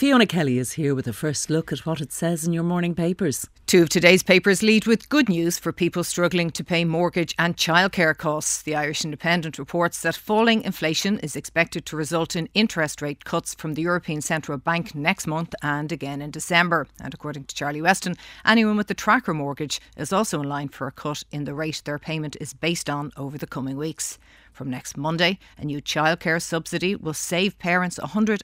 Fiona Kelly is here with a first look at what it says in your morning papers. Two of today's papers lead with good news for people struggling to pay mortgage and childcare costs. The Irish Independent reports that falling inflation is expected to result in interest rate cuts from the European Central Bank next month and again in December. And according to Charlie Weston, anyone with the tracker mortgage is also in line for a cut in the rate their payment is based on over the coming weeks. From next Monday, a new childcare subsidy will save parents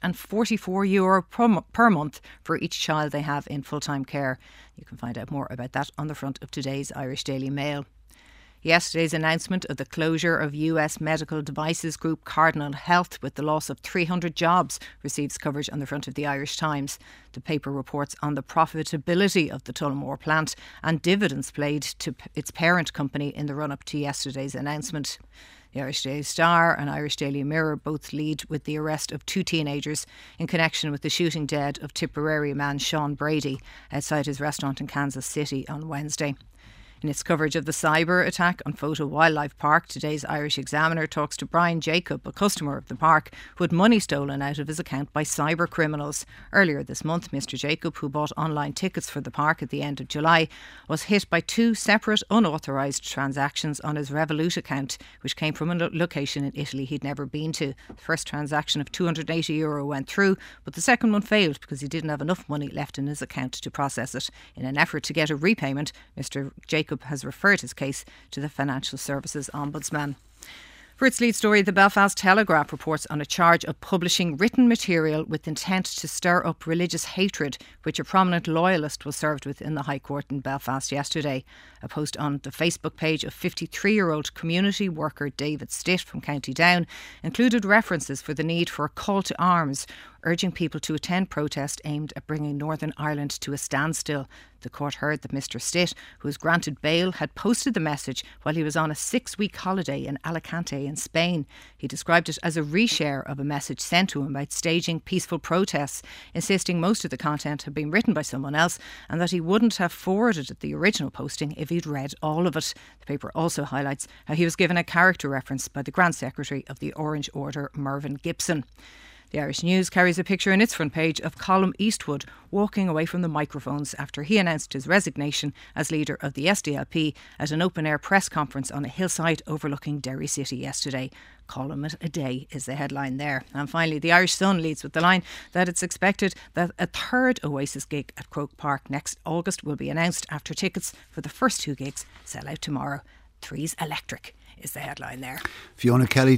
€144 per month for each child they have in full-time care. You can find out more about that on the front of today's Irish Daily Mail. Yesterday's announcement of the closure of US medical devices group Cardinal Health with the loss of 300 jobs receives coverage on the front of the Irish Times. The paper reports on the profitability of the Tullamore plant and dividends paid to its parent company in the run-up to yesterday's announcement. The Irish Daily Star and Irish Daily Mirror both lead with the arrest of two teenagers in connection with the shooting dead of Tipperary man Sean Brady outside his restaurant in Kansas City on Wednesday. In its coverage of the cyber attack on Photo Wildlife Park, today's Irish Examiner talks to Brian Jacob, a customer of the park, who had money stolen out of his account by cyber criminals. Earlier this month, Mr Jacob, who bought online tickets for the park at the end of July, was hit by two separate unauthorised transactions on his Revolut account, which came from a location in Italy he'd never been to. The first transaction of €280 went through, but the second one failed because he didn't have enough money left in his account to process it. In an effort to get a repayment, Mr Jacob has referred his case to the Financial Services Ombudsman. For its lead story, the Belfast Telegraph reports on a charge of publishing written material with intent to stir up religious hatred, which a prominent loyalist was served with in the High Court in Belfast yesterday. A post on the Facebook page of 53-year-old community worker David Stitt from County Down included references for the need for a call to arms, urging people to attend protests aimed at bringing Northern Ireland to a standstill. The court heard that Mr Stitt, who was granted bail, had posted the message while he was on a 6-week holiday in Alicante in Spain. He described it as a reshare of a message sent to him about staging peaceful protests, insisting most of the content had been written by someone else and that he wouldn't have forwarded the original posting if he'd read all of it. The paper also highlights how he was given a character reference by the Grand Secretary of the Orange Order, Mervyn Gibson. The Irish News carries a picture in its front page of Colm Eastwood walking away from the microphones after he announced his resignation as leader of the SDLP at an open-air press conference on a hillside overlooking Derry City yesterday. Colm it a day is the headline there. And finally, the Irish Sun leads with the line that it's expected that a third Oasis gig at Croke Park next August will be announced after tickets for the first two gigs sell out tomorrow. Three's electric is the headline there. Fiona Kelly.